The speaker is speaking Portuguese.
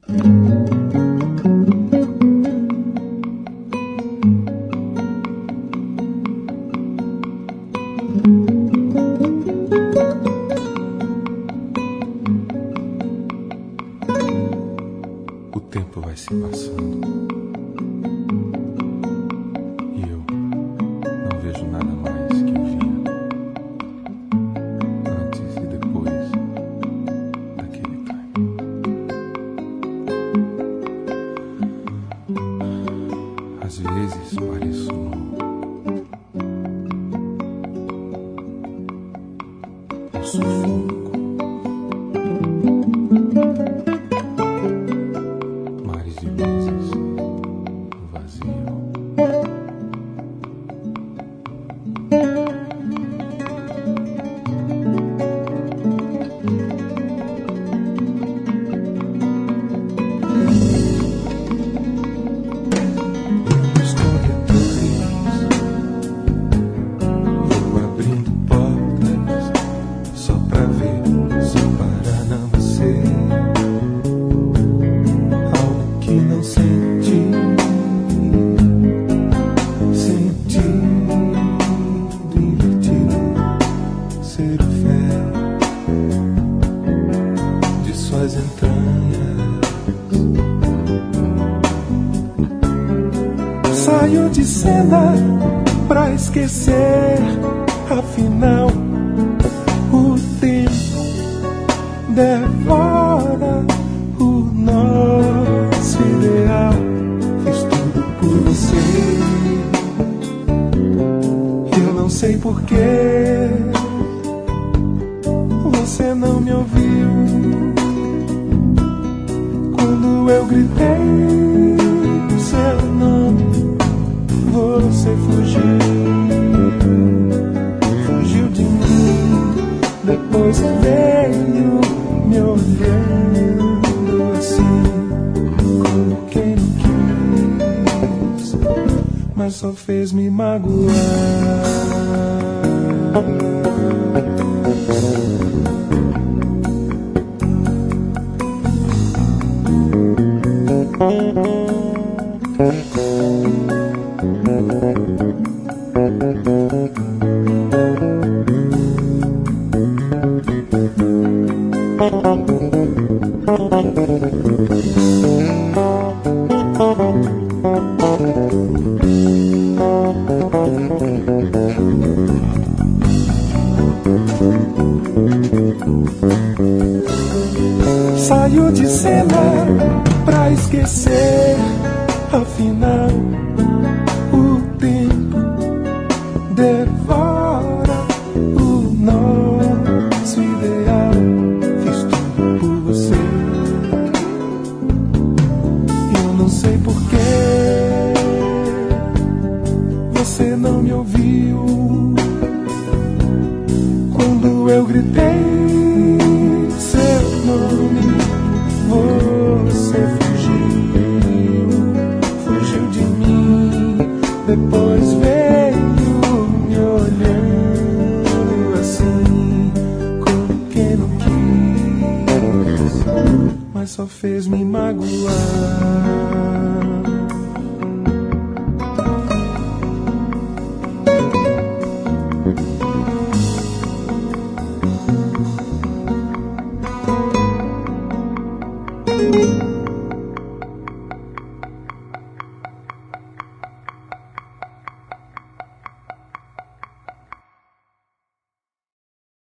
O tempo vai se passando e eu não vejo nada mais que eu via antes e depois daquele time. Às vezes pareço louco. Eu sou fogo. Mares de luzes, vazio. Nos corredores vou abrindo portas só pra ver, só para não ser algo que não senti, divertido, ser o fel de suas entranhas. Saio de cena pra esquecer, afinal o tempo devora o nosso ideal. Fiz tudo por você, eu não sei porquê. Você não me ouviu quando eu gritei seu nome. Você fugiu de mim, depois veio me olhando assim, como quem não quis, mas só fez me magoar. Saio de cena pra esquecer, afinal o tempo devora o nosso ideal. Fiz tudo por você, eu não sei porquê. Você não me ouviu quando eu gritei seu nome. Você fugiu de mim, depois veio me olhando assim, como quem não quis, mas só fez me magoar.